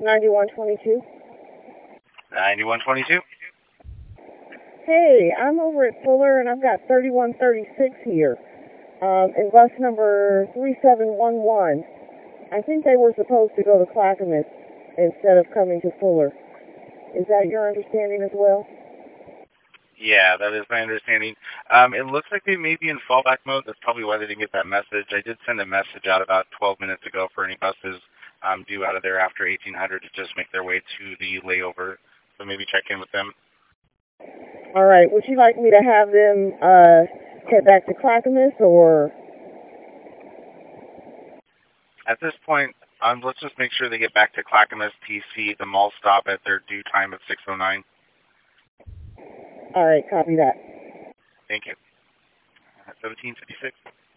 9122. 9122. Hey, I'm over at Fuller and I've got 3136 here. In bus number 3711. I think they were supposed to go to Clackamas instead of coming to Fuller. Is that your understanding as well? Yeah, that is my understanding. It looks like they may be in fallback mode. That's probably why they didn't get that message. I did send a message out about 12 minutes ago for any buses due out of there after 1800 to just make their way to the layover. So maybe check in with them. All right. Would you like me to have them head back to Clackamas or? At this point, let's just make sure they get back to Clackamas TC, the mall stop at their due time of 6:09. All right. Copy that. Thank you. 1756.